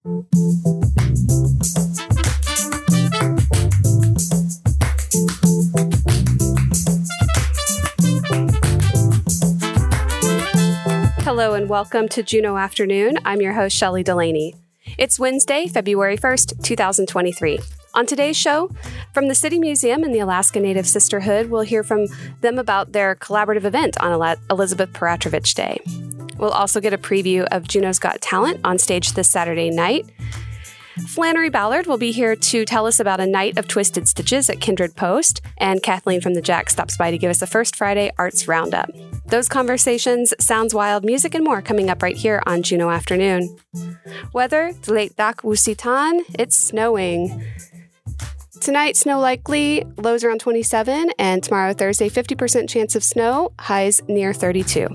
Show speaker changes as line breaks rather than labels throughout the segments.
Hello and welcome to Juneau Afternoon. I'm your host, Shelley Delaney. It's Wednesday, February 1st, 2023. On today's show, from the City Museum and the Alaska Native Sisterhood, we'll hear from them about their collaborative event on Elizabeth Peratrovich Day. We'll also get a preview of Juneau's Got Talent on stage this Saturday night. Flannery Ballard will be here to tell us about a night of Twisted Stitches at Kindred Post, and Kathleen from the Jack stops by to give us a First Friday Arts Roundup. Those conversations, Sounds Wild, music, and more coming up right here on Juneau Afternoon. Weather, Late Dak Wusitan, it's snowing. Tonight, snow likely, lows around 27, and tomorrow, Thursday, 50% chance of snow, highs near 32.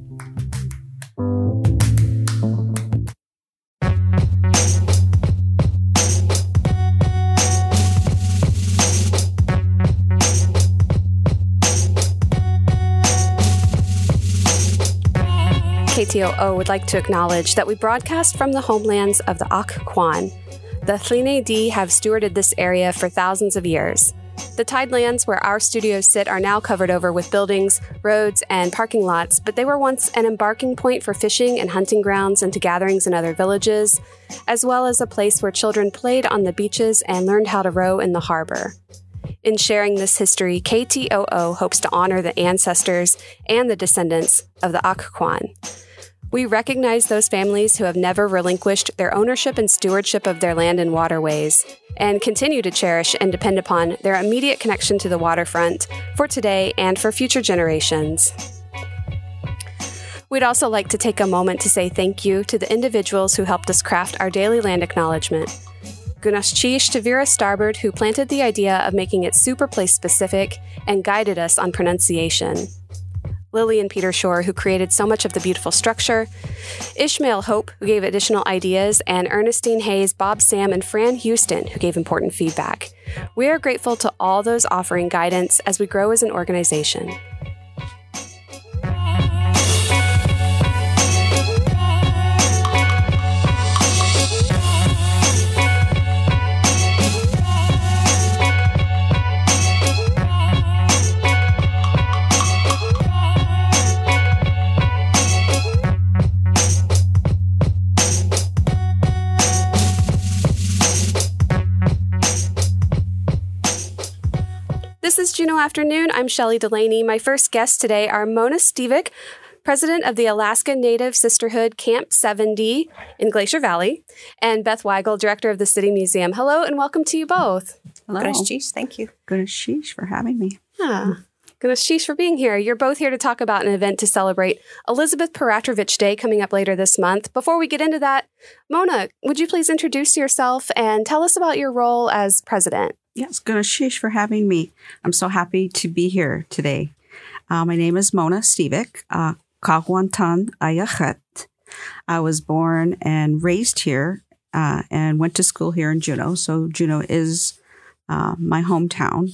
KTOO would like to acknowledge that we broadcast from the homelands of the Occoquan. The Tlene Dee have stewarded this area for thousands of years. The tidelands where our studios sit are now covered over with buildings, roads, and parking lots, but they were once an embarking point for fishing and hunting grounds and to gatherings in other villages, as well as a place where children played on the beaches and learned how to row in the harbor. In sharing this history, KTOO hopes to honor the ancestors and the descendants of the Occoquan. We recognize those families who have never relinquished their ownership and stewardship of their land and waterways, and continue to cherish and depend upon their immediate connection to the waterfront for today and for future generations. We'd also like to take a moment to say thank you to the individuals who helped us craft our daily land acknowledgement. Gunashchish to Vera Starbird, who planted the idea of making it super place specific and guided us on pronunciation. Lily and Peter Shore, who created so much of the beautiful structure. Ishmael Hope, who gave additional ideas, and Ernestine Hayes, Bob Sam, and Fran Houston, who gave important feedback. We are grateful to all those offering guidance as we grow as an organization. This is Juneau Afternoon. I'm Shelley Delaney. My first guests today are Mona Stevic, president of the Alaska Native Sisterhood Camp 70 in Glacier Valley, and Beth Weigel, director of the City Museum. Hello, and welcome to you both.
Hello. Gunashchish, thank you.
Gunashchish for having me.
Gunashchish for being here. You're both here to talk about an event to celebrate Elizabeth Peratrovich Day coming up later this month. Before we get into that, Mona, would you please introduce yourself and tell us about your role as president?
Yes, Gunashchish for having me. I'm so happy to be here today. My name is Mona Stevic, Kagwantan Ayachet. I was born and raised here and went to school here in Juneau. So Juneau is my hometown.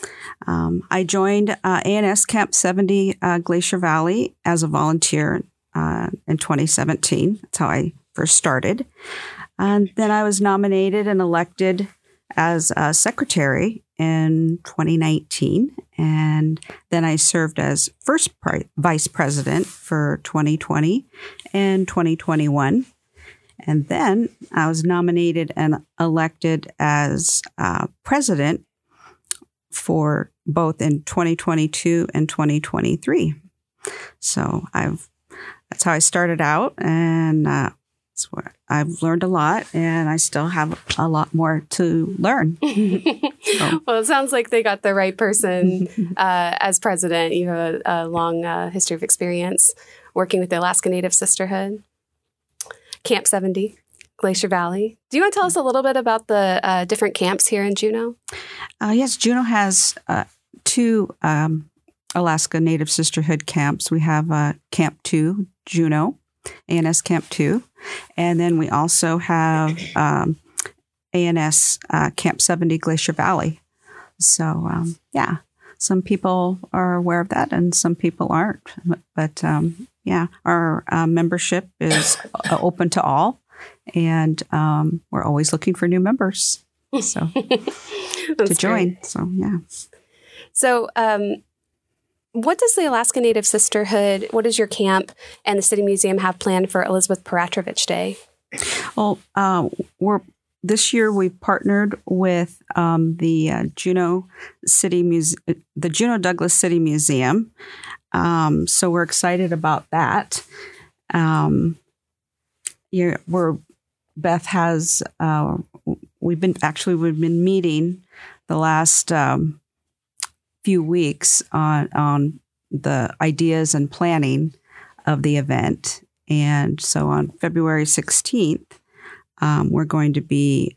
I joined ANS Camp 70 Glacier Valley as a volunteer in 2017. That's how I first started. And then I was nominated and elected as secretary in 2019, and then I served as first vice president for 2020 and 2021, and then I was nominated and elected as president for both in 2022 and 2023. So that's how I started out, and I've learned a lot, and I still have a lot more to learn.
Well, it sounds like they got the right person as president. You have a long history of experience working with the Alaska Native Sisterhood, Camp 70, Glacier Valley. Do you want to tell us a little bit about the different camps here in Juneau?
Yes, Juneau has two Alaska Native Sisterhood camps. We have Camp 2, Juneau, ANS Camp 2. And then we also have ANS Camp 70 Glacier Valley. So, some people are aware of that and some people aren't. But, our membership is open to all. and we're always looking for new members to join.
Great.
So, yeah.
So, what does the Alaska Native Sisterhood, what does your camp and the City Museum have planned for Elizabeth Peratrovich Day?
Well, this year we've partnered with the Juneau Douglas City Museum. So we're excited about that. Beth has, we've been meeting the last few weeks on the ideas and planning of the event. And so on February 16th, we're going to be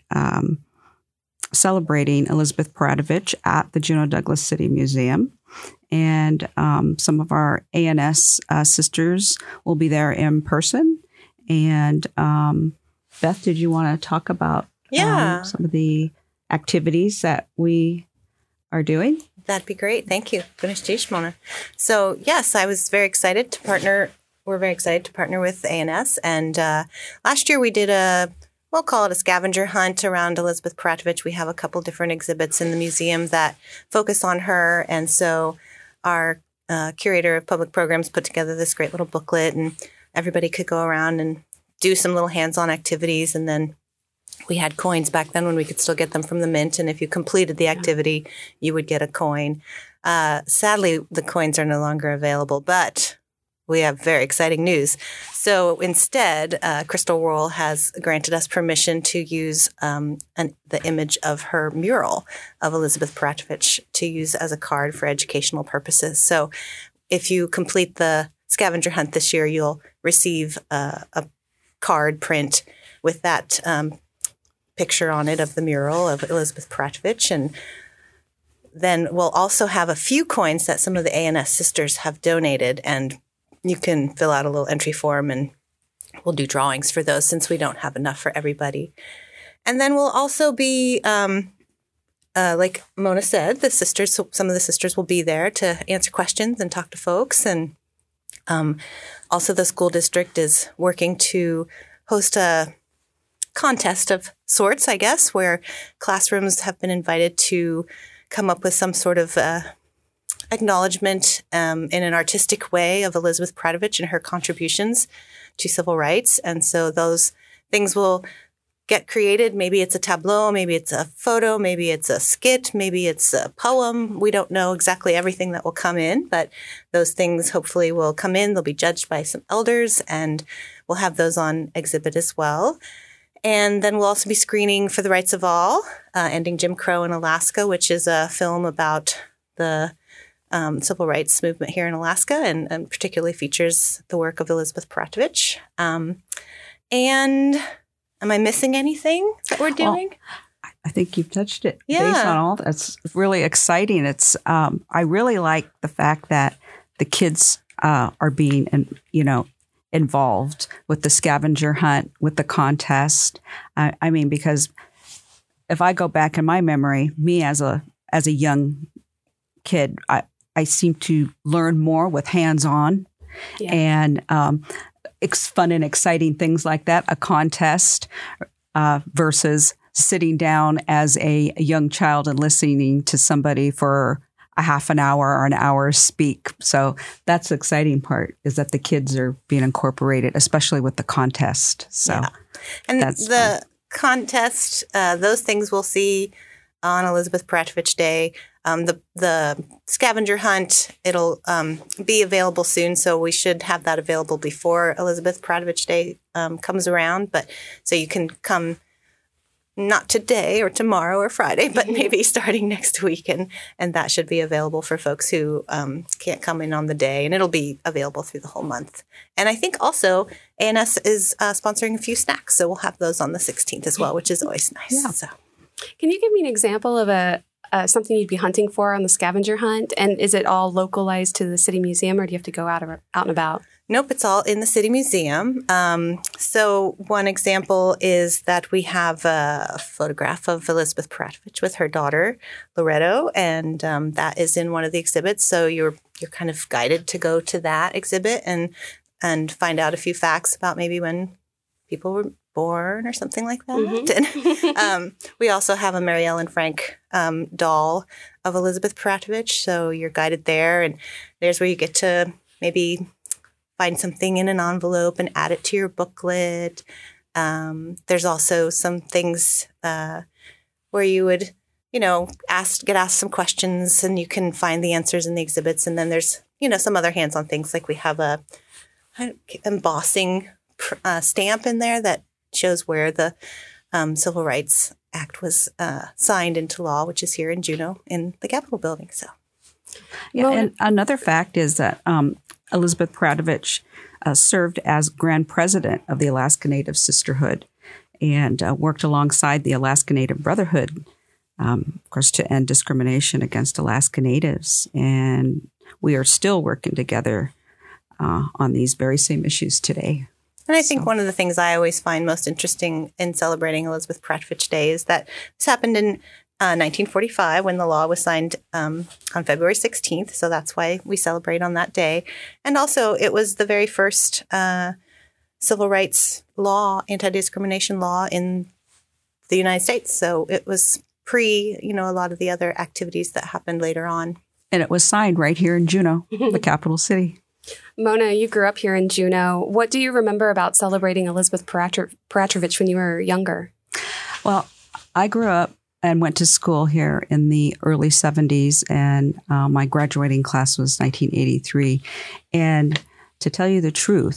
celebrating Elizabeth Peratrovich at the Juneau Douglas City Museum. And some of our ANS sisters will be there in person. And Beth, did you want to talk about some of the activities that we are doing?
That'd be great. Thank you. Finish, Mona. So, yes, I was very excited to partner. We're very excited to partner with ANS. And last year we did we'll call it a scavenger hunt around Elizabeth Peratrovich. We have a couple different exhibits in the museum that focus on her. And so our curator of public programs put together this great little booklet, and everybody could go around and do some little hands-on activities. And then we had coins back then when we could still get them from the mint. And if you completed the activity, you would get a coin. Sadly, the coins are no longer available, but we have very exciting news. So instead, Crystal Worrell has granted us permission to use the image of her mural of Elizabeth Peratrovich to use as a card for educational purposes. So if you complete the scavenger hunt this year, you'll receive a card print with that picture on it of the mural of Elizabeth Peratrovich. And then we'll also have a few coins that some of the ANS sisters have donated, and you can fill out a little entry form and we'll do drawings for those since we don't have enough for everybody. And then we'll also be, like Mona said, some of the sisters will be there to answer questions and talk to folks. And also the school district is working to host a contest of sorts, I guess, where classrooms have been invited to come up with some sort of acknowledgement in an artistic way of Elizabeth Peratrovich and her contributions to civil rights. And so those things will get created. Maybe it's a tableau, maybe it's a photo, maybe it's a skit, maybe it's a poem. We don't know exactly everything that will come in, but those things hopefully will come in. They'll be judged by some elders, and we'll have those on exhibit as well. And then we'll also be screening For the Rights of All, Ending Jim Crow in Alaska, which is a film about the civil rights movement here in Alaska, and particularly features the work of Elizabeth Peratrovich. And am I missing anything that we're doing?
Well, I think you've touched it.
Yeah.
Based on all that's really exciting. It's I really like the fact that the kids are being involved with the scavenger hunt, with the contest. I mean, because if I go back in my memory, me as a young kid, I seem to learn more with hands-on and fun and exciting things like that, a contest versus sitting down as a young child and listening to somebody for a half an hour or an hour speak. So that's the exciting part, is that the kids are being incorporated, especially with the contest. So,
and the contest, those things we'll see on Elizabeth Peratrovich Day. The scavenger hunt, it'll be available soon, so we should have that available before Elizabeth Peratrovich Day comes around. But so you can come not today or tomorrow or Friday, but maybe starting next week, and that should be available for folks who can't come in on the day, and it'll be available through the whole month. And I think also ANS is sponsoring a few snacks, so we'll have those on the 16th as well, which is always nice.
Yeah.
So,
can you give me an example of something you'd be hunting for on the scavenger hunt? And is it all localized to the City Museum, or do you have to go out and about?
Nope, it's all in the City Museum. So one example is that we have a photograph of Elizabeth Peratrovich with her daughter, Loretto, and that is in one of the exhibits. So you're kind of guided to go to that exhibit and find out a few facts about maybe when people were born or something like that.
Mhm.
And we also have a Mary Ellen Frank doll of Elizabeth Paratovich. So you're guided there, and there's where you get to maybe find something in an envelope and add it to your booklet. There's also some things where you would, get asked some questions, and you can find the answers in the exhibits. And then there's, some other hands-on things, like we have a embossing stamp in there that shows where the Civil Rights Act was signed into law, which is here in Juneau in the Capitol building. So,
yeah, and another fact is that Elizabeth Paratovich served as Grand President of the Alaska Native Sisterhood and worked alongside the Alaska Native Brotherhood, of course, to end discrimination against Alaska Natives. And we are still working together on these very same issues today.
And I think one of the things I always find most interesting in celebrating Elizabeth Paratovich Day is that this happened in 1945 when the law was signed on February 16th. So that's why we celebrate on that day. And also it was the very first civil rights law, anti-discrimination law in the United States. So it was pre, a lot of the other activities that happened later on.
And it was signed right here in Juneau, the capital city.
Mona, you grew up here in Juneau. What do you remember about celebrating Elizabeth Paratovich when you were younger?
Well, I grew up and went to school here in the early 70s, and my graduating class was 1983. And to tell you the truth,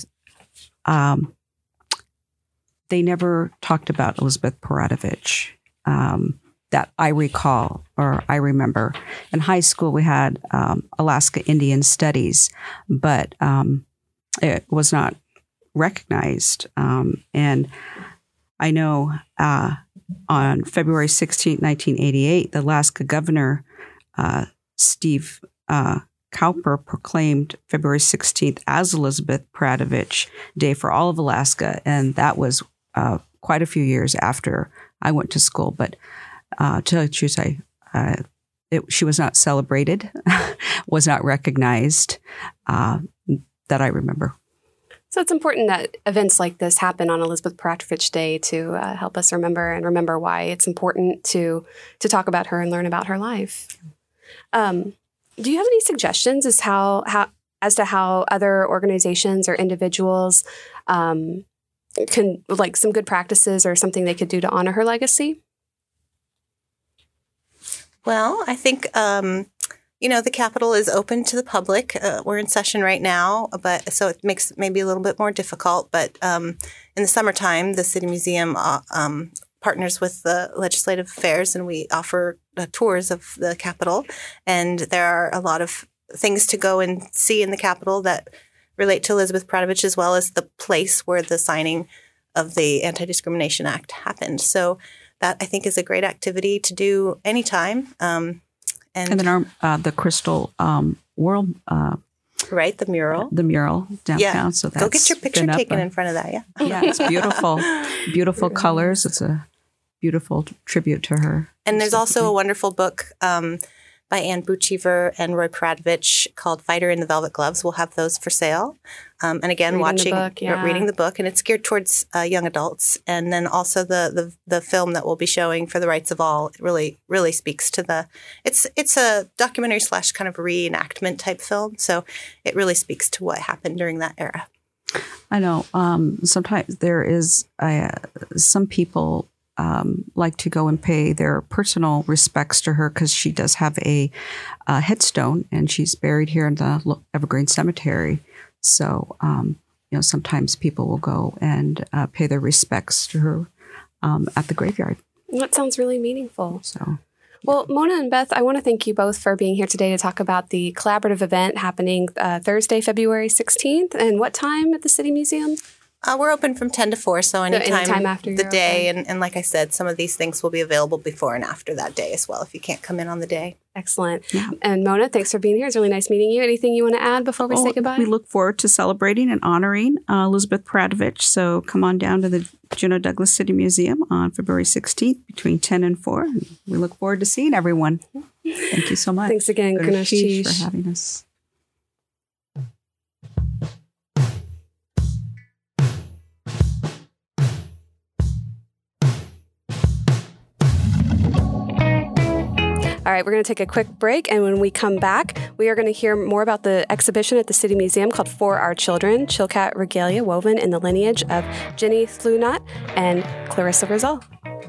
they never talked about Elizabeth Paratovich that I recall or I remember. In high school, we had Alaska Indian Studies, but it was not recognized. And I know on February 16, 1988, the Alaska governor, Steve Cowper, proclaimed February 16th as Elizabeth Paratovich Day for all of Alaska. And that was quite a few years after I went to school. But to tell you the truth, she was not celebrated, was not recognized that I remember.
So it's important that events like this happen on Elizabeth Paratovich Day to help us remember why it's important to talk about her and learn about her life. Do you have any suggestions as to how other organizations or individuals can, like, some good practices or something they could do to honor her legacy?
Well, I think, the Capitol is open to the public. We're in session right now, but so it makes it maybe a little bit more difficult. But in the summertime, the City Museum partners with the Legislative Affairs, and we offer tours of the Capitol. And there are a lot of things to go and see in the Capitol that relate to Elizabeth Paratovich, as well as the place where the signing of the Anti-Discrimination Act happened. So that, I think, is a great activity to do anytime. And
then the Crystal World,
right, the mural
downtown.
Yeah.
So that's
go get your picture taken in front of that.
Yeah, it's beautiful, beautiful colors. It's a beautiful tribute to her.
And there's also a wonderful book by Anne Buchever and Roy Paratovich called Fighter in the Velvet Gloves. We'll have those for sale. And again, reading the book, and it's geared towards young adults. And then also the film that we'll be showing for the Rights of All, it really speaks to it's a documentary / kind of reenactment type film. So it really speaks to what happened during that era.
I know. Sometimes there is some people like to go and pay their personal respects to her because she does have a headstone, and she's buried here in the Evergreen Cemetery. So, sometimes people will go and pay their respects to her at the graveyard.
That sounds really meaningful.
So,
well, Mona and Beth, I want to thank you both for being here today to talk about the collaborative event happening Thursday, February 16th. And what time at the City Museum?
We're open from 10 to 4, so anytime
after
the day. And like I said, some of these things will be available before and after that day as well if you can't come in on the day.
Excellent. Yeah. And Mona, thanks for being here. It's really nice meeting you. Anything you want to add before we say goodbye?
We look forward to celebrating and honoring Elizabeth Paratovich. So come on down to the Juneau Douglas City Museum on February 16th between 10 and 4. And we look forward to seeing everyone. Thank you so much.
Thanks again, Ganesh,
for having us.
All right, we're going to take a quick break, and when we come back, we are going to hear more about the exhibition at the City Museum called For Our Children, Chilkat Regalia Woven in the Lineage of Jenny Thlunat and Clarissa Rizal.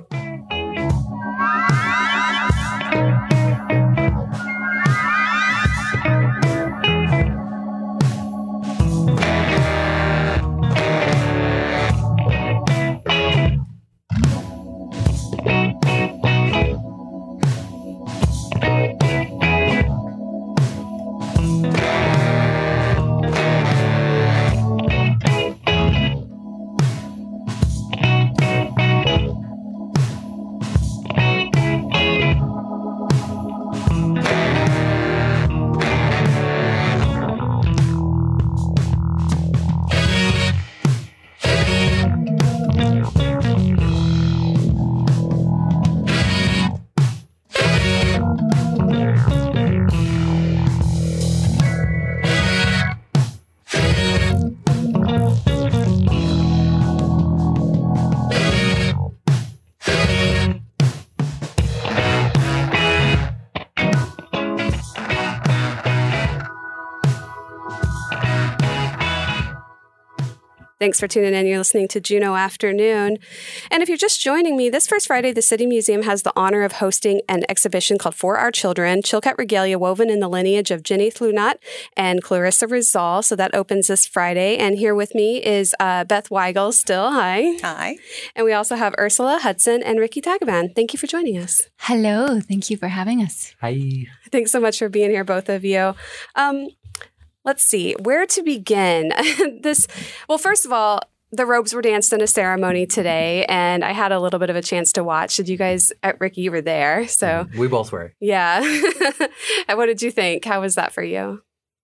Thanks for tuning in. You're listening to Juneau Afternoon. And if you're just joining me, this first Friday, the City Museum has the honor of hosting an exhibition called For Our Children, Chilkat Regalia Woven in the Lineage of Jenny Thlunat and Clarissa Rizal. So that opens this Friday. And here with me is Beth Weigel still. Hi.
Hi.
And we also have Ursula Hudson and Ricky Tagavan. Thank you for joining us.
Hello. Thank you for having us.
Hi.
Thanks so much for being here, both of you. Let's see, where to begin? Well, first of all, the robes were danced in a ceremony today, and I had a little bit of a chance to watch. Did you guys, Ricky, you were there, so.
We both were.
Yeah. What did you think? How was that for you?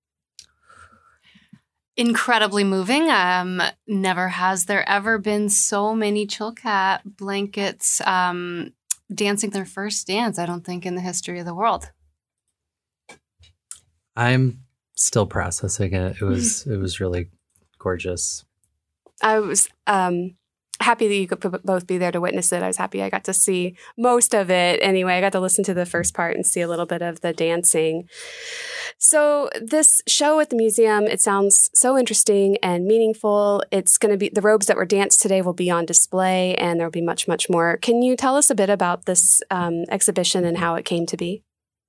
Incredibly moving. Never has there ever been so many Chilkat blankets dancing their first dance, I don't think, in the history of the world.
I'm still processing it. It was really gorgeous.
I was happy that you could both be there to witness it. I was happy I got to see most of it. Anyway, I got to listen to the first part and see a little bit of the dancing. So this show at the museum, it sounds so interesting and meaningful. It's going to be, the robes that were danced today will be on display, and there will be much, much more. Can you tell us a bit about this exhibition and how it came to be?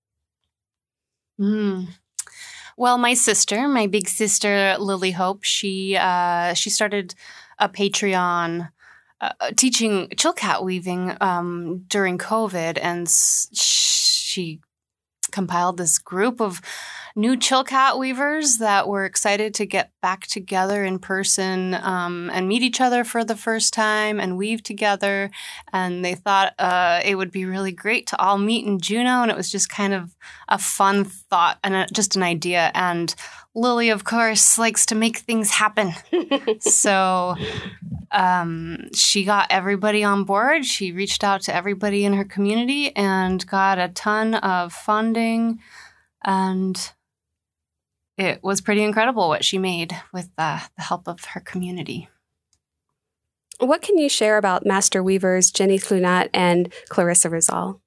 Well, my big sister, Lily Hope, she started a Patreon teaching Chilkat weaving during COVID, and she compiled this group of new Chilkat weavers that were excited to get back together in person and meet each other for the first time and weave together. And they thought it would be really great to all meet in Juneau. And it was just kind of a fun thought and just an idea. And Lily, of course, likes to make things happen. So she got everybody on board. She reached out to everybody in her community and got a ton of funding. And it was pretty incredible what she made with the help of her community.
What can you share about Master Weavers Jenny Thlunat and Clarissa Rizal?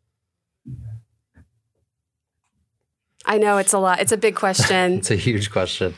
I know it's a lot. It's a big question.
It's a huge question.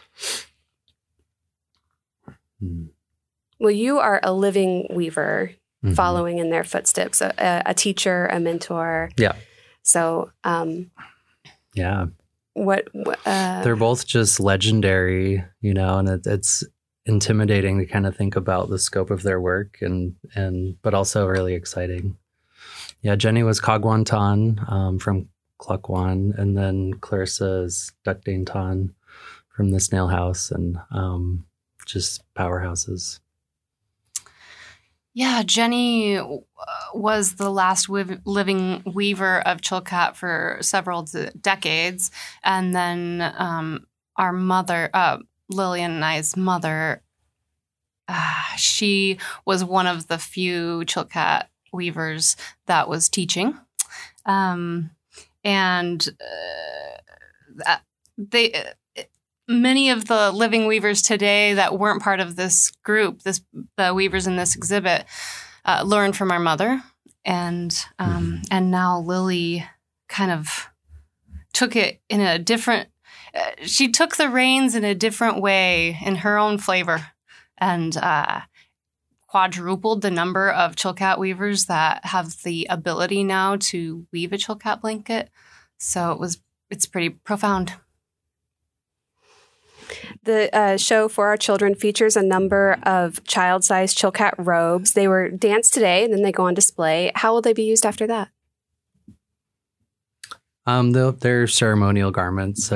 Well, you are a living weaver, following in their footsteps, a teacher, a mentor.
Yeah.
So,
yeah.
What
they're both just legendary, and it's intimidating to kind of think about the scope of their work and but also really exciting. Yeah, Jenny was Kagwan Tan from Klukwan, and then Clarissa is Dukdane Tan from the Snail House, and just powerhouses.
Yeah, Jenny was the last living weaver of Chilkat for several decades. And then our mother, Lillian and I's mother, she was one of the few Chilkat weavers that was teaching. Many of the living weavers today that weren't part of this group, the weavers in this exhibit, learned from our mother, and now Lily kind of took it in a different, she took the reins in a different way in her own flavor, and quadrupled the number of Chilkat weavers that have the ability now to weave a Chilkat blanket. So it's pretty profound.
The show For Our Children features a number of child-sized Chilkat robes. They were danced today, and then they go on display. How will they be used after that?
They're ceremonial garments.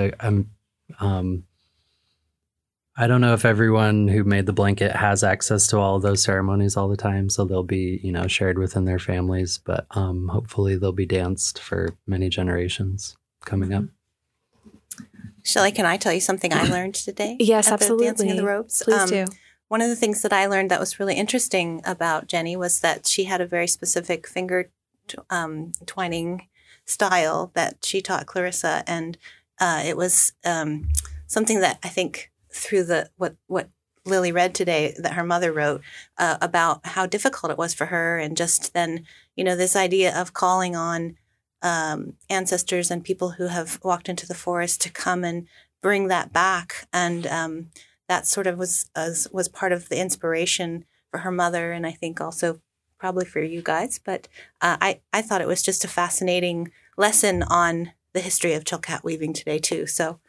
I don't know if everyone who made the blanket has access to all of those ceremonies all the time, so they'll be, shared within their families. But hopefully, they'll be danced for many generations coming up.
Shelley, can I tell you something I learned today?
Yes,
at
absolutely.
The Dancing of the Robes?
Please do.
One of the things that I learned that was really interesting about Jenny was that she had a very specific finger twining style that she taught Clarissa. And it was something that I think through what Lily read today that her mother wrote about how difficult it was for her. And just then, this idea of calling on ancestors and people who have walked into the forest to come and bring that back. And that sort of was part of the inspiration for her mother, and I think also probably for you guys. But I thought it was just a fascinating lesson on the history of Chilkat weaving today too. So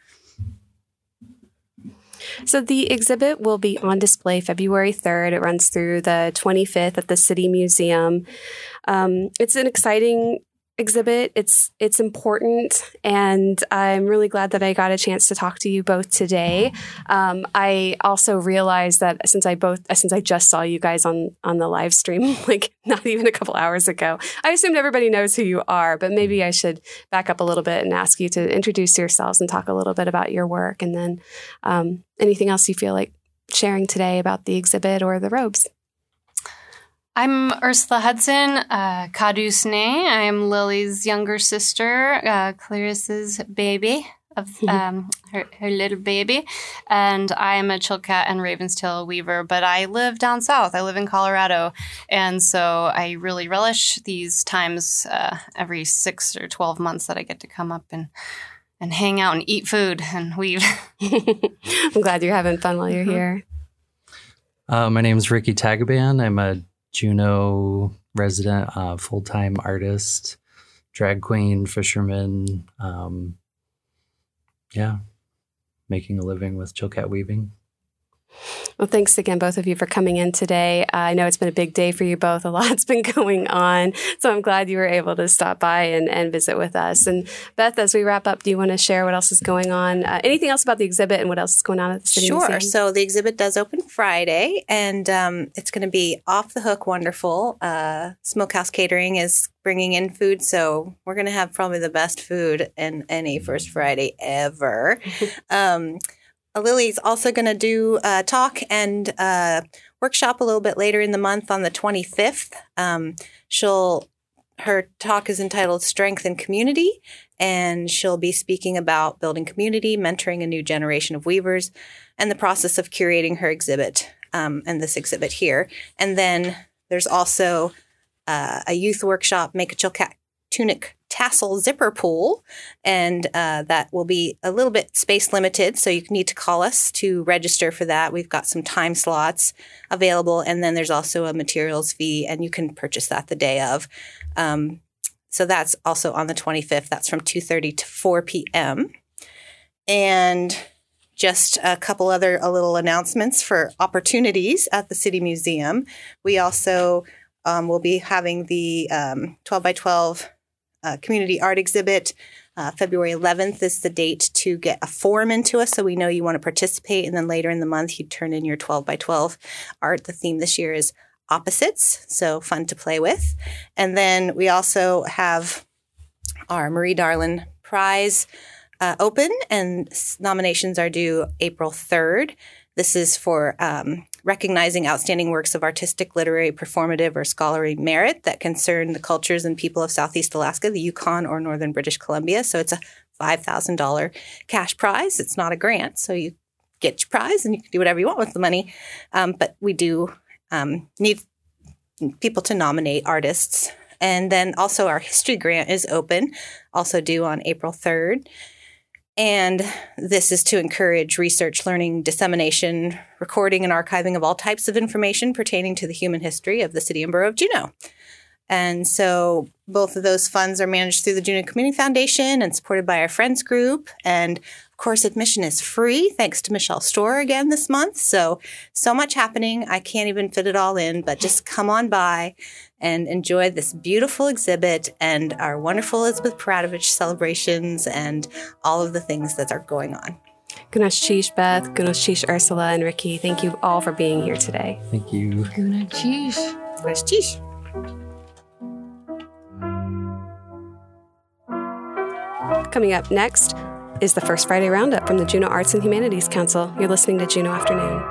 the exhibit will be on display February 3rd. It runs through the 25th at the City Museum. It's an exciting exhibit. It's important, and I'm really glad that I got a chance to talk to you both today. I also realized that since I just saw you guys on the live stream, like not even a couple hours ago, I assumed everybody knows who you are, but maybe I should back up a little bit and ask you to introduce yourselves and talk a little bit about your work, and then anything else you feel like sharing today about the exhibit or the robes.
I'm Ursula Hudson, Kadusne. I am Lily's younger sister, Clarissa's baby, of her little baby. And I am a Chilkat and Ravenstail weaver, but I live down south. I live in Colorado. And so I really relish these times every 6 or 12 months that I get to come up and hang out and eat food and weave.
I'm glad you're having fun while you're here.
My name is Ricky Tagaban. I'm a Juneau resident, full-time artist, drag queen, fisherman. Making a living with Chilkat weaving.
Well, thanks again, both of you, for coming in today. I know it's been a big day for you both. A lot's been going on. So I'm glad you were able to stop by and visit with us. And Beth, as we wrap up, do you want to share what else is going on? Anything else about the exhibit and what else is going on at the City Museum?
Sure. So the exhibit does open Friday, and it's going to be off the hook wonderful. Smokehouse Catering is bringing in food, so we're going to have probably the best food in any First Friday ever. Lily's also going to do a talk and workshop a little bit later in the month on the 25th. Her talk is entitled Strength and Community, and she'll be speaking about building community, mentoring a new generation of weavers, and the process of curating her exhibit and this exhibit here. And then there's also a youth workshop, Make a Chilkat Tunic Tassel Zipper Pool, and that will be a little bit space limited, so you need to call us to register for that. We've got some time slots available, and then there's also a materials fee, and you can purchase that the day of. So that's also on the 25th. That's from 2:30 to 4 p.m. And just a couple other little announcements for opportunities at the City Museum. We also will be having the 12 by 12 community art exhibit. February 11th is the date to get a form into us, so we know you want to participate. And then later in the month, you turn in your 12 by 12 art. The theme this year is opposites, so fun to play with. And then we also have our Marie Darlin Prize open, and nominations are due April 3rd. This is for recognizing outstanding works of artistic, literary, performative, or scholarly merit that concern the cultures and people of Southeast Alaska, the Yukon, or Northern British Columbia. So it's a $5,000 cash prize. It's not a grant, so you get your prize and you can do whatever you want with the money. But we do need people to nominate artists And then also our history grant is open, also due on April 3rd. And this is to encourage research, learning, dissemination, recording, and archiving of all types of information pertaining to the human history of the city and borough of Juneau. And so both of those funds are managed through the Juneau Community Foundation and supported by our Friends Group. And of course, admission is free, thanks to Michelle Storer again this month. So much happening. I can't even fit it all in, but just come on by and enjoy this beautiful exhibit and our wonderful Elizabeth Paradovich celebrations and all of the things that are going on.
Gunash Chish, Beth, Gunash Chish, Ursula, and Ricky. Thank you all for being here today.
Thank you.
Gunash Chish.
Gunash Chish.
Coming up next is the First Friday Roundup from the Juneau Arts and Humanities Council. You're listening to Juneau Afternoon.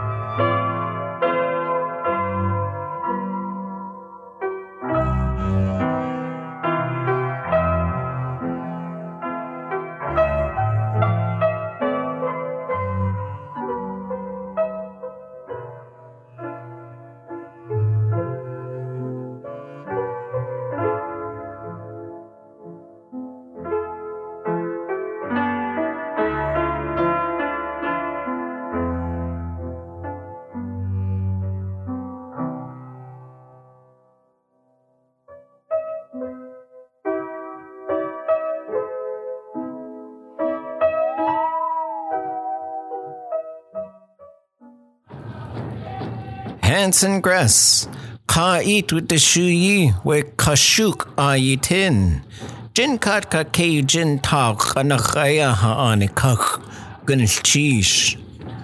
Hanson Gress, ka it with the shuyi we kashuk ayitin. Jin kat ka ke jin tak anakaya ha anikak Gunash Chish.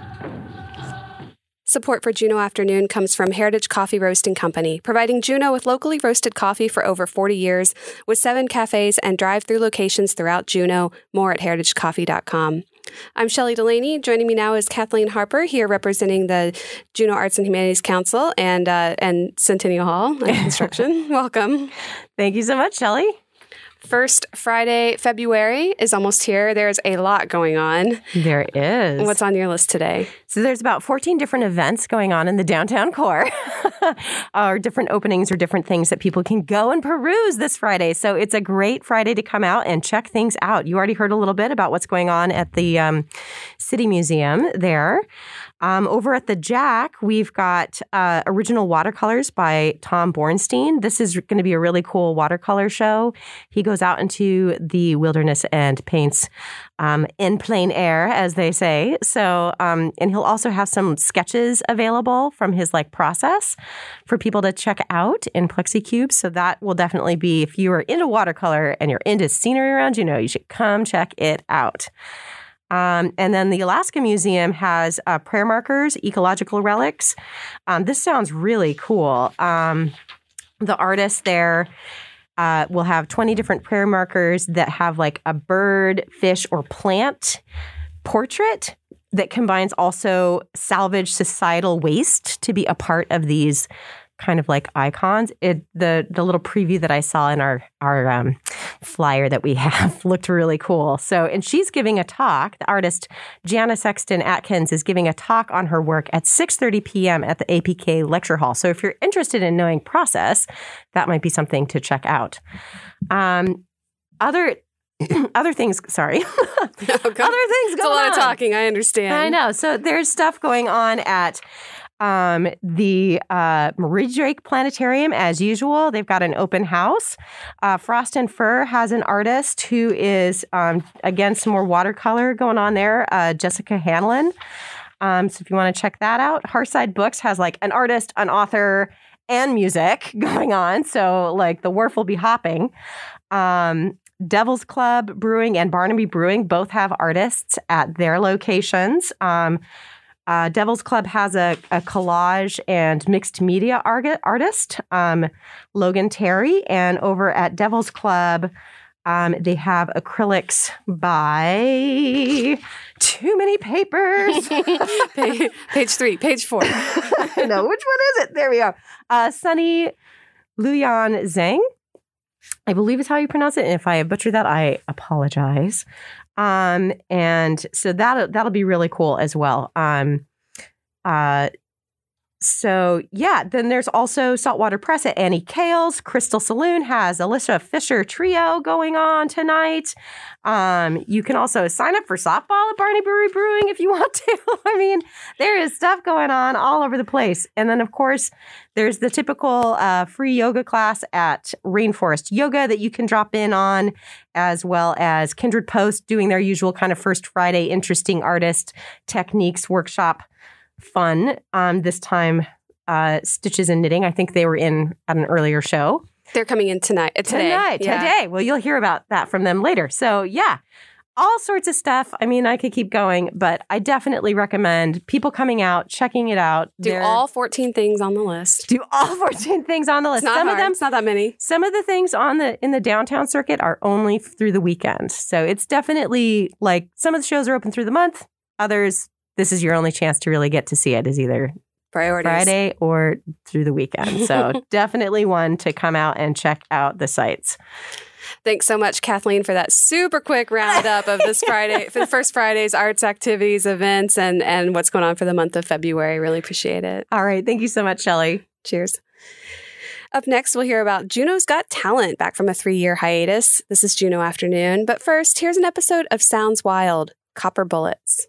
Support for Juneau Afternoon comes from Heritage Coffee Roasting Company, providing Juneau with locally roasted coffee for over 40 years, with 7 cafes and drive-through locations throughout Juneau. More at heritagecoffee.com. I'm Shelley Delaney. Joining me now is Kathleen Harper, here representing the Juneau Arts and Humanities Council and Centennial Hall and Construction. Welcome.
Thank you so much, Shelley.
First Friday, February is almost here. There's a lot going on.
There is.
What's on your list today?
So there's about 14 different events going on in the downtown core, or different openings or different things that people can go and peruse this Friday. So it's a great Friday to come out and check things out. You already heard a little bit about what's going on at the City Museum there. Over at the Jack, we've got original watercolors by Tom Bornstein. This is going to be a really cool watercolor show. He goes out into the wilderness and paints in plein air, as they say. So, and he'll also have some sketches available from his process for people to check out in PlexiCubes. So that will definitely be, if you are into watercolor and you're into scenery around, you should come check it out. And then the Alaska Museum has prayer markers, ecological relics. This sounds really cool. The artist there will have 20 different prayer markers that have a bird, fish, or plant portrait that combines also salvaged societal waste to be a part of these kind of icons. The little preview that I saw in our flyer that we have looked really cool. So, and she's giving a talk. The artist Jana Sexton Atkins is giving a talk on her work at 6:30 p.m. at the APK Lecture Hall. So if you're interested in knowing process, that might be something to check out. Other things, sorry. Other things going on.
It's a lot of talking, I understand.
I know. So there's stuff going on at the Marie Drake Planetarium, as usual. They've got an open house. Frost and Fur has an artist who is, again, some more watercolor going on there, Jessica Hanlon. So if you want to check that out, Hearthside Books has an artist, an author, and music going on. So the wharf will be hopping. Devil's Club Brewing and Barnaby Brewing both have artists at their locations. Devil's Club has a collage and mixed media artist, Logan Terry. And over at Devil's Club, they have acrylics by Too Many Papers.
Page 3, page 4.
No, which one is it? There we are. Sunny Luyan Zhang, I believe is how you pronounce it. And if I butcher that, I apologize. And so that'll be really cool as well. So, then there's also Saltwater Press at Annie Kale's. Crystal Saloon has Alicia Fisher Trio going on tonight. You can also sign up for softball at Barney Brewery Brewing if you want to. I mean, there is stuff going on all over the place. And then, of course, there's the typical free yoga class at Rainforest Yoga that you can drop in on, as well as Kindred Post doing their usual kind of First Friday interesting artist techniques workshop fun. This time, Stitches and Knitting. I think they were in at an earlier show.
They're coming in today.
Today. Well, you'll hear about that from them later. So, all sorts of stuff. I mean, I could keep going, but I definitely recommend people coming out, checking it out.
Do all 14 things on the list.
Do all 14 things on the list.
It's not hard. It's not that many.
Some of the things in the downtown circuit are only through the weekend. So it's definitely like some of the shows are open through the month. Others, this is your only chance to really get to see it, is either
Priorities.
Friday or through the weekend. So definitely one to come out and check out the sites.
Thanks so much, Kathleen, for that super quick roundup of this Friday, for the First Friday's arts activities, events, and what's going on for the month of February. Really appreciate it.
All right. Thank you so much, Shelley.
Cheers. Up next, we'll hear about Juno's Got Talent, back from a 3-year hiatus. This is Juno Afternoon. But first, here's an episode of Sounds Wild, Copper Bullets.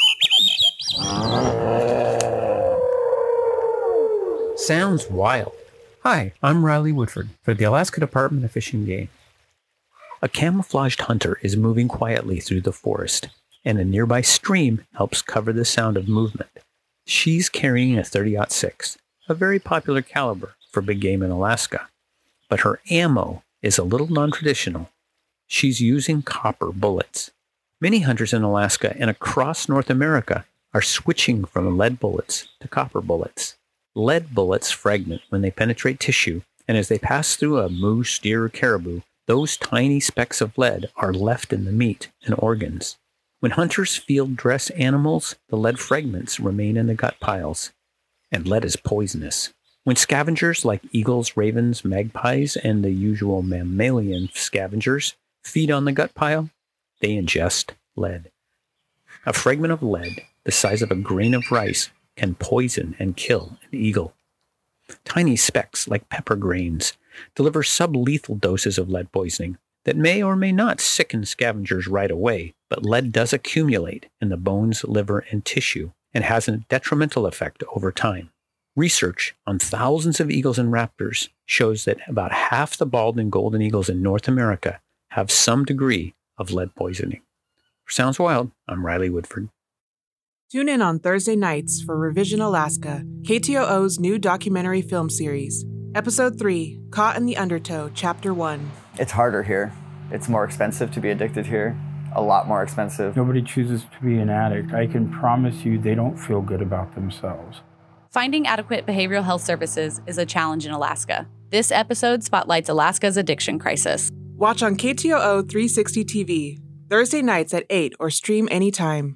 Sounds wild. Hi, I'm Riley Woodford for the Alaska Department of Fish and Game. A camouflaged hunter is moving quietly through the forest, and a nearby stream helps cover the sound of movement. She's carrying a .30-06, a very popular caliber for big game in Alaska, but her ammo is a little non-traditional. She's using copper bullets. Many hunters in Alaska and across North America are switching from lead bullets to copper bullets. Lead bullets fragment when they penetrate tissue, and as they pass through a moose, deer, or caribou, those tiny specks of lead are left in the meat and organs. When hunters field dress animals, the lead fragments remain in the gut piles, and lead is poisonous. When scavengers like eagles, ravens, magpies, and the usual mammalian scavengers feed on the gut pile, they ingest lead. A fragment of lead the size of a grain of rice can poison and kill an eagle. Tiny specks, like pepper grains, deliver sublethal doses of lead poisoning that may or may not sicken scavengers right away, but lead does accumulate in the bones, liver, and tissue and has a detrimental effect over time. Research on thousands of eagles and raptors shows that about half the bald and golden eagles in North America have some degree of lead poisoning. For Sounds Wild, I'm Riley Woodford.
Tune in on Thursday nights for Revision Alaska, KTOO's new documentary film series. Episode 3, Caught in the Undertow, Chapter 1.
It's harder here. It's more expensive to be addicted here. A lot more expensive.
Nobody chooses to be an addict. I can promise you they don't feel good about themselves.
Finding adequate behavioral health services is a challenge in Alaska. This episode spotlights Alaska's addiction crisis.
Watch on KTOO 360 TV, Thursday nights at 8 or stream anytime.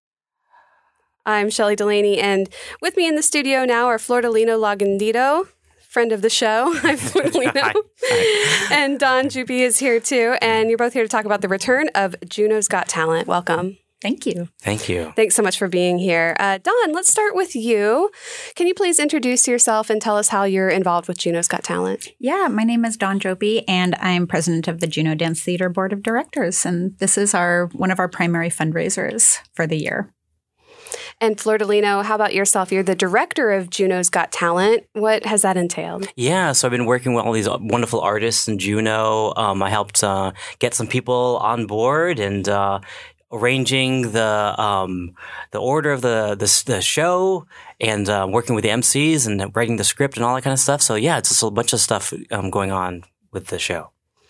I'm Shelley Delaney, and with me in the studio now are Flordalino Lagandito, friend of the show. I'm Flordalino. And Dawn Juppy is here too, and you're both here to talk about the return of Juno's Got Talent. Welcome.
Thank you.
Thank you.
Thanks so much for being here. Dawn, let's start with you. Can you please introduce yourself and tell us how you're involved with Juno's Got Talent?
Yeah, my name is Dawn Juppy, and I'm president of the Juneau Dance Theater Board of Directors, and this is one of our primary fundraisers for the year.
And Flordalino, how about yourself? You're the director of Juno's Got Talent. What has that entailed?
Yeah, so I've been working with all these wonderful artists in Juneau. I helped get some people on board and arranging the order of the show and working with the MCs and writing the script and all that kind of stuff. So yeah, it's just a bunch of stuff going on with the show.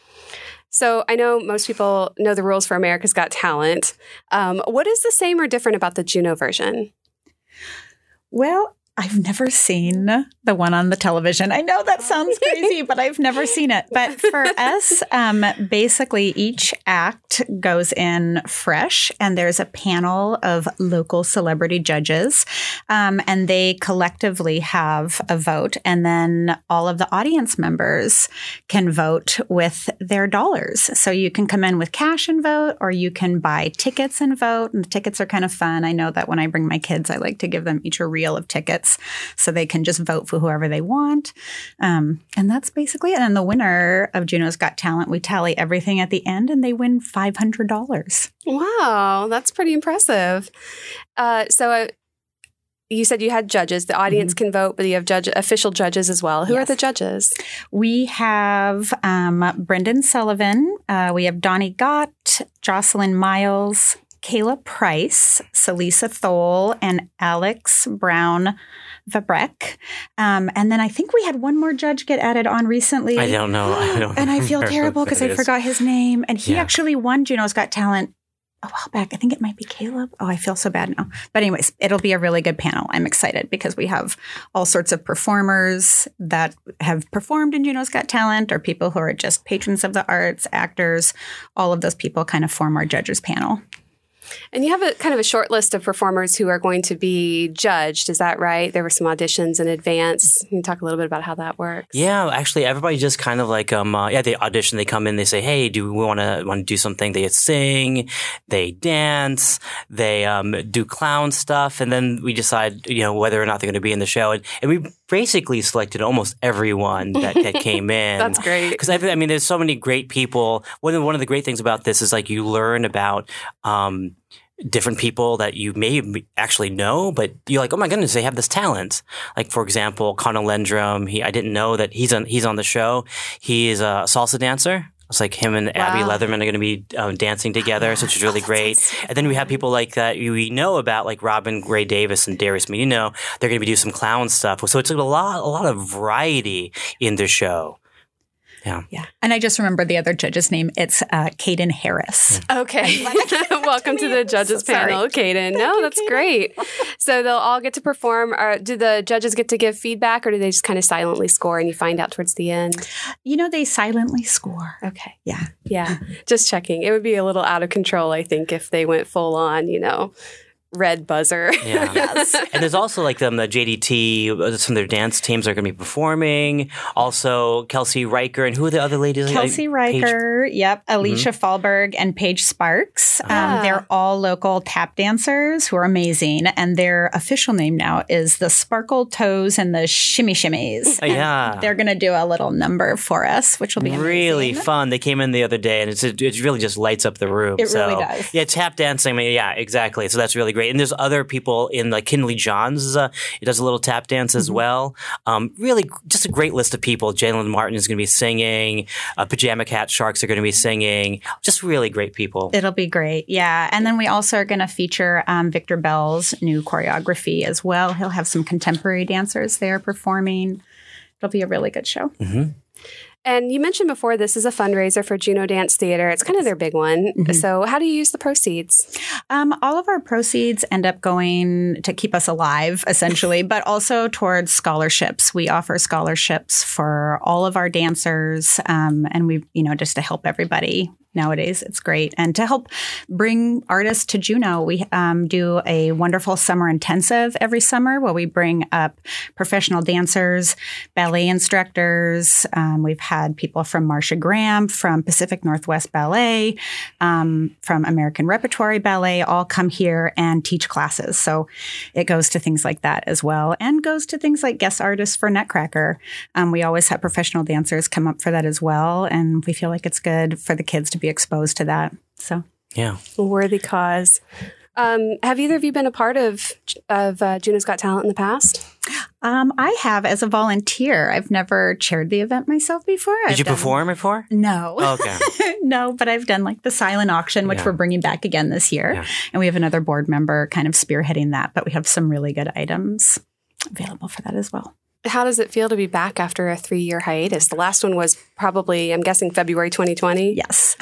So I know most people know the rules for America's Got Talent. What is the same or different about the Juneau version?
Well, I've never seen the one on the television. I know that sounds crazy, but I've never seen it. But for us, basically each act goes in fresh, and there's a panel of local celebrity judges, and they collectively have a vote. And then all of the audience members can vote with their dollars. So you can come in with cash and vote, or you can buy tickets and vote. And the tickets are kind of fun. I know that when I bring my kids, I like to give them each a reel of tickets delegates so they can just vote for whoever they want. And that's basically it. And the winner of Juno's Got Talent, we tally everything at the end and they win $500.
Wow, that's pretty impressive. You said you had judges. The audience can vote, but you have official judges as well. Who are the judges?
We have Brendan Sullivan. We have Donnie Gott, Jocelyn Miles, Kayla Price, Celisa Thole, and Alex Brown Vabrek. And then I think we had one more judge get added on recently.
I don't know.
And I feel terrible because I forgot his name. And he actually won Juno's Got Talent a while back. I think it might be Caleb. Oh, I feel so bad now. But anyways, it'll be a really good panel. I'm excited because we have all sorts of performers that have performed in Juno's Got Talent or people who are just patrons of the arts, actors. All of those people kind of form our judges panel.
And you have a kind of a short list of performers who are going to be judged. Is that right? There were some auditions in advance. Can you talk a little bit about how that works?
Yeah, actually, everybody just kind of like, they audition. They come in. They say, "Hey, do we want to do something?" They sing, they dance, they do clown stuff, and then we decide, whether or not they're going to be in the show. And we basically selected almost everyone that came in.
That's great.
Because there's so many great people. One of the great things about this is like you learn about different people that you may actually know, but you're like, oh my goodness, they have this talent. Like, for example, Connor Lendrum, I didn't know that he's on the show. He is a salsa dancer. It's like him and Abby Leatherman are going to be dancing together, so which is really great. And then we have people like that we know about, like Robin Gray Davis and Darius Medino. They're going to be doing some clown stuff. So it's a lot of variety in the show. Yeah.
And I just remembered the other judge's name. It's Caden Harris.
Okay. Welcome to the judges panel, Caden. No, that's great. So they'll all get to perform. Do the judges get to give feedback, or do they just kind of silently score and you find out towards the end?
They silently score.
Okay.
Yeah.
Yeah. Just checking. It would be a little out of control, I think, if they went full on, red buzzer.
Yeah. Yes. And there's also like the JDT, some of their dance teams are going to be performing. Also, Kelsey Riker, and who are the other ladies?
Kelsey Riker, Alicia Fallberg, and Paige Sparks. They're all local tap dancers who are amazing. And their official name now is the Sparkle Toes and the Shimmy Shimmies.
Yeah.
They're going to do a little number for us, which will be amazing.
Really fun. They came in the other day, and it really just lights up the room.
It really does.
Yeah, tap dancing. Yeah, exactly. So that's really great. And there's other people in like Kinley Johns. It does a little tap dance as well. Really just a great list of people. Jalen Martin is going to be singing. Pajama Cat Sharks are going to be singing. Just really great people.
It'll be great. Yeah. And then we also are going to feature Victor Bell's new choreography as well. He'll have some contemporary dancers there performing. It'll be a really good show.
Mm-hmm.
And you mentioned before, this is a fundraiser for Juno Dance Theater. It's kind of their big one. Mm-hmm. So how do you use the proceeds?
All of our proceeds end up going to keep us alive, essentially, but also towards scholarships. We offer scholarships for all of our dancers, and we, just to help everybody. Nowadays, it's great. And to help bring artists to Juno, we do a wonderful summer intensive every summer where we bring up professional dancers, ballet instructors. We've had people from Marcia Graham, from Pacific Northwest Ballet, from American Repertory Ballet, all come here and teach classes. So it goes to things like that as well, and goes to things like guest artists for Nutcracker. We always have professional dancers come up for that as well. And we feel like it's good for the kids to be exposed to that. So,
yeah,
a worthy cause. Have either of you been a part of Juno's Got Talent in the past?
I have as a volunteer. I've never chaired the event myself before.
Did you perform before?
No.
Oh, okay.
No, but I've done like the silent auction, which we're bringing back again this year. Yeah. And we have another board member kind of spearheading that, but we have some really good items available for that as well.
How does it feel to be back after a 3-year hiatus? The last one was probably, I'm guessing, February 2020?
Yes.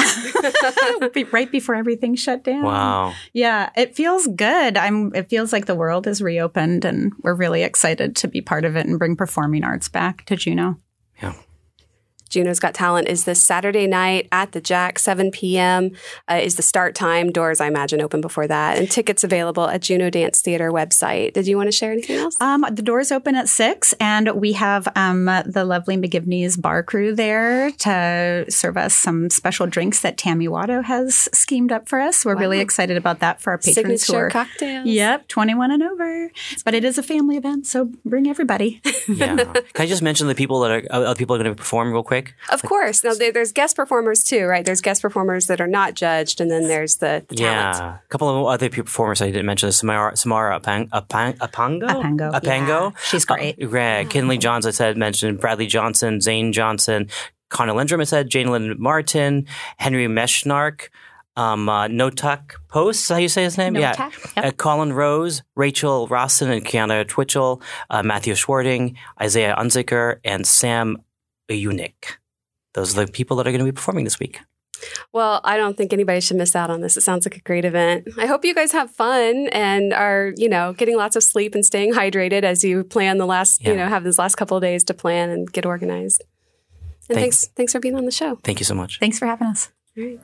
Right before everything shut down.
Wow.
Yeah, it feels good. It feels like the world is reopened, and we're really excited to be part of it and bring performing arts back to Juno.
Yeah.
Juno's Got Talent is this Saturday night at the Jack, 7 p.m. Is the start time. Doors, I imagine, open before that. And tickets available at Juno Dance Theater website. Did you want to share anything else?
The doors open at 6, and we have the lovely McGivney's bar crew there to serve us some special drinks that Tammy Watto has schemed up for us. We're really excited about that for our patrons.
Signature cocktails.
Yep, 21 and over. But it is a family event, so bring everybody.
Yeah. Can I just mention the people that are going to perform real quick?
Of course. Now, there's guest performers too, right? There's guest performers that are not judged, and then there's the talent.
Yeah. A couple of other performers I didn't mention. Samara Apango.
Yeah, she's great.
Kinley Johns, I said, mentioned Bradley Johnson, Zane Johnson, Connor Lindrum, I said, Jane Lynn Martin, Henry Meshnark, Notak Post, how you say his name?
Notak,
yeah.
yep.
Colin Rose, Rachel Rosson, and Kiana Twitchell, Matthew Schwarting, Isaiah Unzicker, and Sam Unick. Those are the people that are going to be performing this week.
Well, I don't think anybody should miss out on this. It sounds like a great event. I hope you guys have fun and are, getting lots of sleep and staying hydrated as you plan have these last couple of days to plan and get organized. And thanks for being on the show.
Thank you so much.
Thanks for having us.
All right.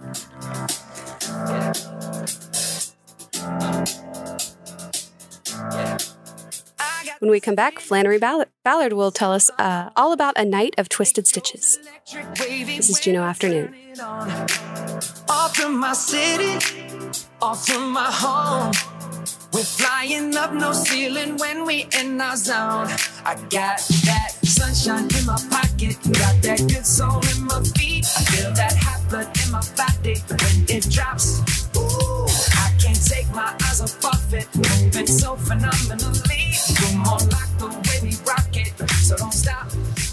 When we come back, Flannery Ballard will tell us all about A Night of Twisted Stitches. This is Juno Afternoon.
Off from my city, off from my home. We're flying up no ceiling when we in our zone. I got that sunshine in my pocket, got that good soul in my feet. I feel that hot blood in my body when it drops. Ooh, I can't take my eyes off it, moving so phenomenally. You're more like the way we rock it, so don't stop.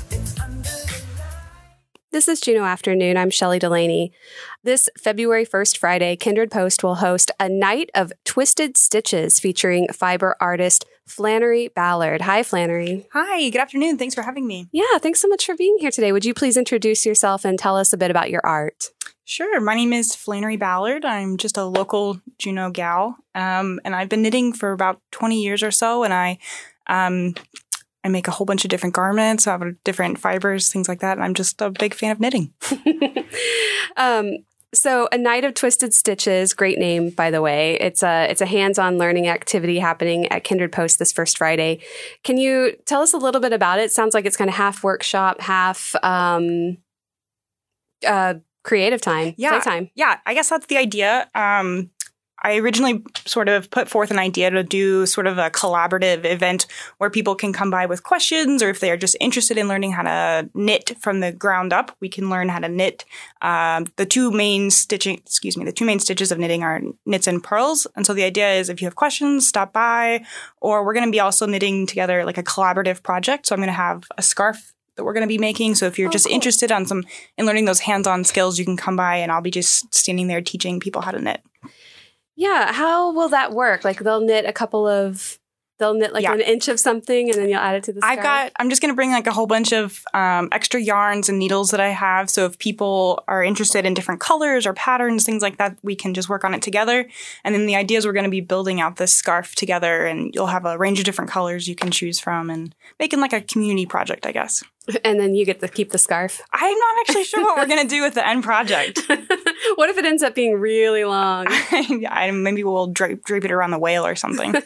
This is Juno Afternoon. I'm Shelley Delaney. This February 1st Friday, Kindred Post will host A Night of Twisted Stitches featuring fiber artist Flannery Ballard. Hi, Flannery.
Hi, good afternoon. Thanks for having me.
Yeah, thanks so much for being here today. Would you please introduce yourself and tell us a bit about your art?
Sure. My name is Flannery Ballard. I'm just a local Juneau gal, and I've been knitting for about 20 years or so, and I make a whole bunch of different garments, I have different fibers, things like that. And I'm just a big fan of knitting.
So A Night of Twisted Stitches, great name, by the way. It's a hands-on learning activity happening at Kindred Post this first Friday. Can you tell us a little bit about it? It sounds like it's kind of half workshop, half creative time, playtime.
Yeah, I guess that's the idea. I originally sort of put forth an idea to do sort of a collaborative event where people can come by with questions, or if they are just interested in learning how to knit from the ground up, we can learn how to knit. The two main stitches of knitting are knits and purls. And so the idea is if you have questions, stop by, or we're going to be also knitting together like a collaborative project. So I'm going to have a scarf that we're going to be making. So if you're just interested in learning those hands-on skills, you can come by and I'll be just standing there teaching people how to knit.
Yeah. How will that work? Like they'll knit an inch of something and then you'll add it to the scarf?
I'm just going to bring like a whole bunch of extra yarns and needles that I have. So if people are interested in different colors or patterns, things like that, we can just work on it together. And then the idea is we're going to be building out this scarf together, and you'll have a range of different colors you can choose from and making like a community project, I guess.
And then you get to keep the scarf.
I'm not actually sure what we're going to do with the end project.
What if it ends up being really long?
Maybe we'll drape it around the whale or something.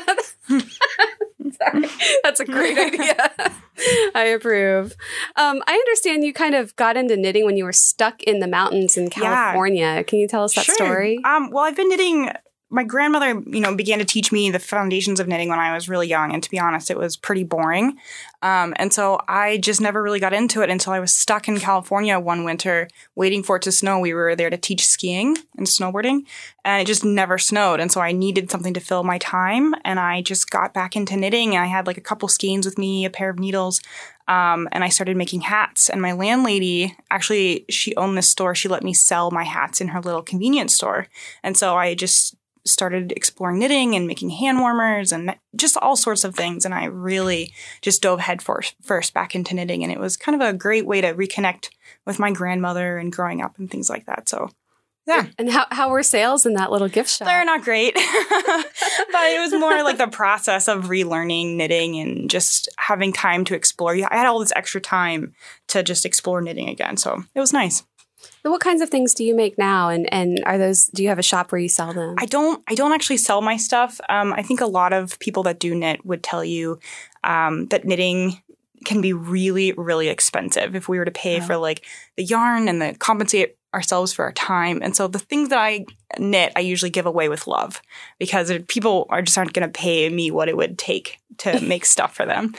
Sorry. That's a great idea. I approve. I understand you kind of got into knitting when you were stuck in the mountains in California. Can you tell us that story?
Well, I've been knitting. My grandmother, began to teach me the foundations of knitting when I was really young. And to be honest, it was pretty boring. And so I just never really got into it until I was stuck in California one winter waiting for it to snow. We were there to teach skiing and snowboarding, and it just never snowed. And so I needed something to fill my time. And I just got back into knitting. I had like a couple skeins with me, a pair of needles. And I started making hats. And my landlady, actually, she owned this store. She let me sell my hats in her little convenience store. And so I just started exploring knitting and making hand warmers and just all sorts of things. And I really just dove head first back into knitting. And it was kind of a great way to reconnect with my grandmother and growing up and things like that. So Yeah.
And how were sales in that little gift shop?
They're not great. But it was more like the process of relearning knitting and just having time to explore. I had all this extra time to just explore knitting again. So it was nice.
And what kinds of things do you make now? And do you have a shop where you sell them?
I don't actually sell my stuff. I think a lot of people that do knit would tell you that knitting can be really, really expensive if we were to pay for like the yarn and the compensate ourselves for our time. And so the things that I knit, I usually give away with love because people aren't going to pay me what it would take to make stuff for them.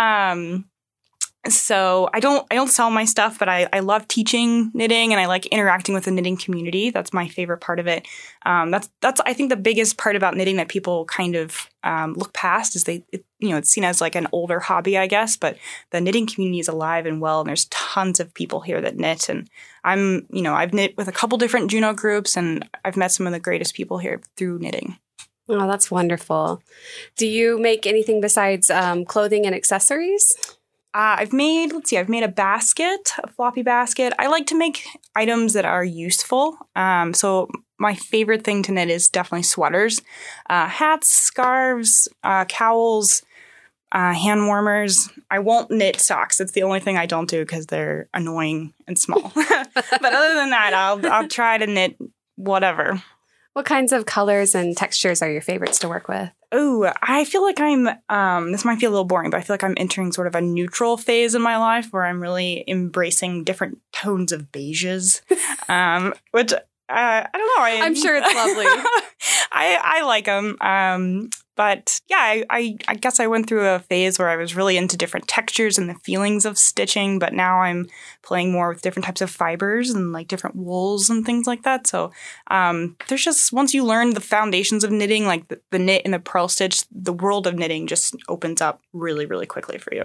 So I don't sell my stuff, but I love teaching knitting and I like interacting with the knitting community. That's my favorite part of it. That's I think the biggest part about knitting that people kind of look past is it's seen as like an older hobby, I guess, but the knitting community is alive and well, and there's tons of people here that knit. And I've knit with a couple different Juno groups, and I've met some of the greatest people here through knitting.
Oh, that's wonderful. Do you make anything besides clothing and accessories?
I've made a basket, a floppy basket. I like to make items that are useful. So my favorite thing to knit is definitely sweaters, hats, scarves, cowls, hand warmers. I won't knit socks. It's the only thing I don't do because they're annoying and small. But other than that, I'll try to knit whatever.
What kinds of colors and textures are your favorites to work with?
Oh, I feel like this might be a little boring, but I feel like I'm entering sort of a neutral phase in my life where I'm really embracing different tones of beiges, which I don't know.
I'm sure it's lovely.
I like them. But yeah, I guess I went through a phase where I was really into different textures and the feelings of stitching, but now I'm playing more with different types of fibers and like different wools and things like that. So there's just, once you learn the foundations of knitting, like the knit and the purl stitch, the world of knitting just opens up really, really quickly for you.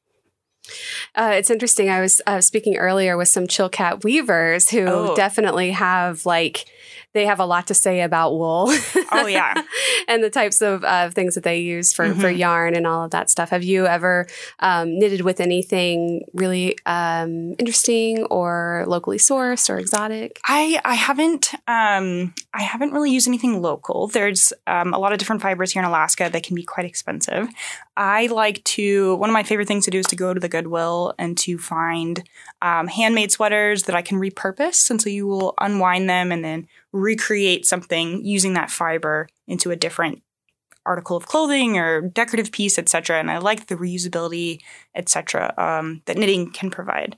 It's interesting. I was speaking earlier with some Chilkat weavers who definitely have they have a lot to say about wool.
Oh, yeah.
And the types of things that they use for yarn and all of that stuff. Have you ever knitted with anything really interesting or locally sourced or exotic?
I haven't really used anything local. There's a lot of different fibers here in Alaska that can be quite expensive. One of my favorite things to do is to go to the Goodwill and to find handmade sweaters that I can repurpose. And so you will unwind them and then recreate something using that fiber into a different article of clothing or decorative piece, etc. And I like the reusability, etc. That knitting can provide.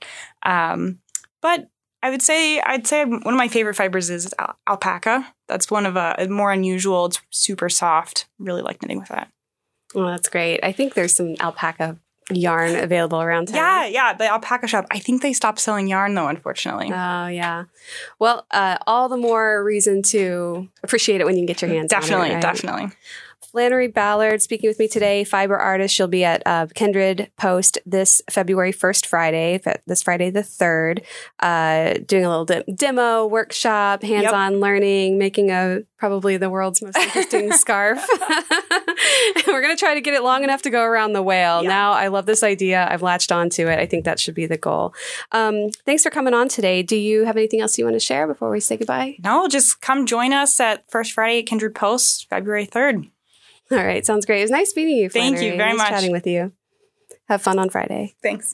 But I'd say one of my favorite fibers is alpaca. That's one of a more unusual. It's super soft. Really like knitting with that.
Well, that's great. I think there's some alpaca yarn available around town.
Yeah, the alpaca shop. I think they stopped selling yarn though, unfortunately.
Oh, yeah. Well, all the more reason to appreciate it when you can get your hands on it. Right?
Definitely.
Flannery Ballard speaking with me today, fiber artist. She'll be at Kindred Post this February 1st Friday, this Friday the 3rd, doing a little demo, workshop, hands-on learning, making probably the world's most interesting scarf. We're going to try to get it long enough to go around the whale. Yeah. Now, I love this idea. I've latched onto it. I think that should be the goal. Thanks for coming on today. Do you have anything else you want to share before we say goodbye?
No, just come join us at First Friday at Kindred Post, February 3rd.
All right. Sounds great. It was nice meeting you, Flannery.
Thank you very much.
Chatting with you. Have fun on Friday.
Thanks.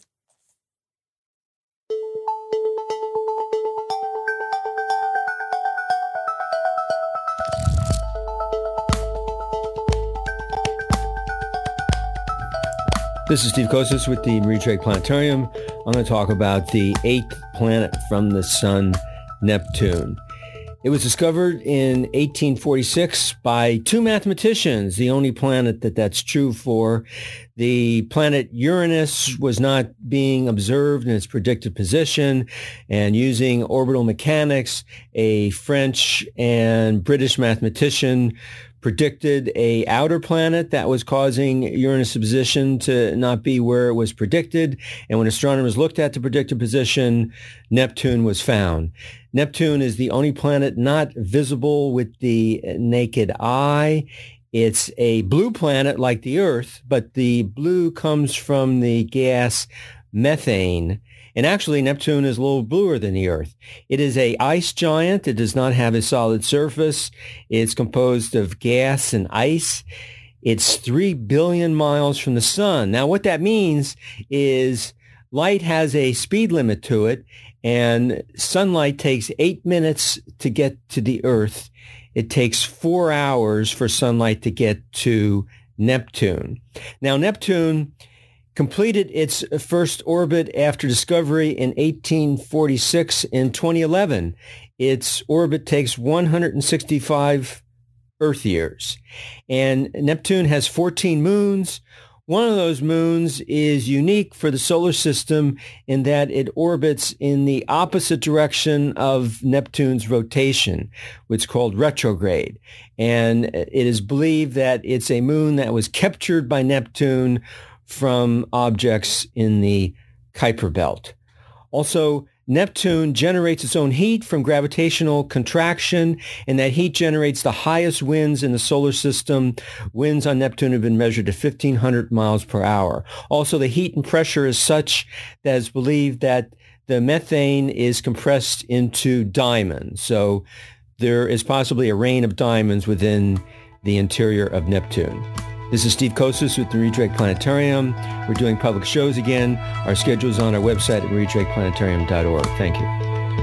This is Steve Kostis with the Marie Drake Planetarium. I'm going to talk about the 8th planet from the sun, Neptune. It was discovered in 1846 by two mathematicians, the only planet that's true for. The planet Uranus was not being observed in its predicted position, and using orbital mechanics, a French and British mathematician predicted a outer planet that was causing Uranus' position to not be where it was predicted. And when astronomers looked at the predicted position, Neptune was found. Neptune is the only planet not visible with the naked eye. It's a blue planet like the Earth, but the blue comes from the gas methane. And actually, Neptune is a little bluer than the Earth. It is a ice giant. It does not have a solid surface. It's composed of gas and ice. It's 3 billion miles from the sun. Now, what that means is light has a speed limit to it, and sunlight takes 8 minutes to get to the Earth. It takes 4 hours for sunlight to get to Neptune. Now, Neptune completed its first orbit after discovery in 1846. In 2011, its orbit takes 165 Earth years. And Neptune has 14 moons. One of those moons is unique for the solar system in that it orbits in the opposite direction of Neptune's rotation, which is called retrograde. And it is believed that it's a moon that was captured by Neptune from objects in the Kuiper Belt. Also, Neptune generates its own heat from gravitational contraction, and that heat generates the highest winds in the solar system. Winds on Neptune have been measured at 1,500 miles per hour. Also, the heat and pressure is such that it's believed that the methane is compressed into diamonds. So there is possibly a rain of diamonds within the interior of Neptune. This is Steve Kosis with the Marie Drake Planetarium. We're doing public shows again. Our schedule is on our website at mariedrakeplanetarium.org. Thank you.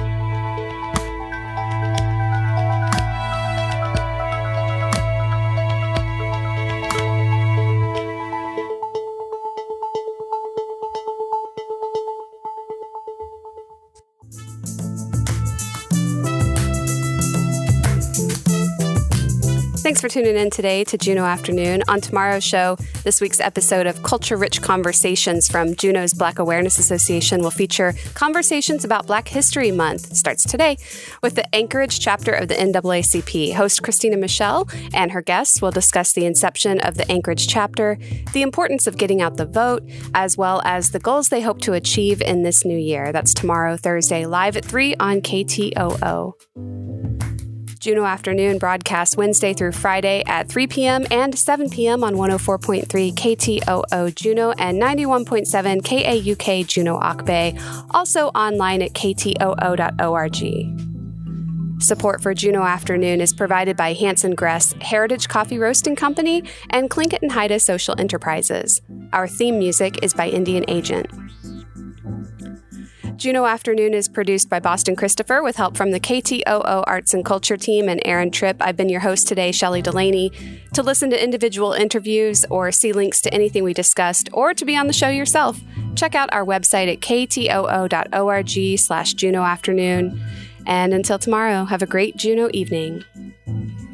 Thanks for tuning in today to Juneau Afternoon. On tomorrow's show, this week's episode of Culture-Rich Conversations from Juneau's Black Awareness Association will feature conversations about Black History Month. It starts today with the Anchorage chapter of the NAACP. Host Christina Michelle and her guests will discuss the inception of the Anchorage chapter, the importance of getting out the vote, as well as the goals they hope to achieve in this new year. That's tomorrow, Thursday, live at 3 on KTOO. Juneau Afternoon broadcasts Wednesday through Friday at 3 p.m. and 7 p.m. on 104.3 KTOO Juneau and 91.7 KAUK Juneau Akbay, also online at ktoo.org. Support for Juneau Afternoon is provided by Hanson Gress, Heritage Coffee Roasting Company, and Tlingit and Haida Social Enterprises. Our theme music is by Indian Agent. Juneau Afternoon is produced by Boston Christopher with help from the KTOO Arts and Culture team and Aaron Tripp. I've been your host today, Shelley Delaney. To listen to individual interviews or see links to anything we discussed or to be on the show yourself, check out our website at ktoo.org/Juneau Afternoon. And until tomorrow, have a great Juneau evening.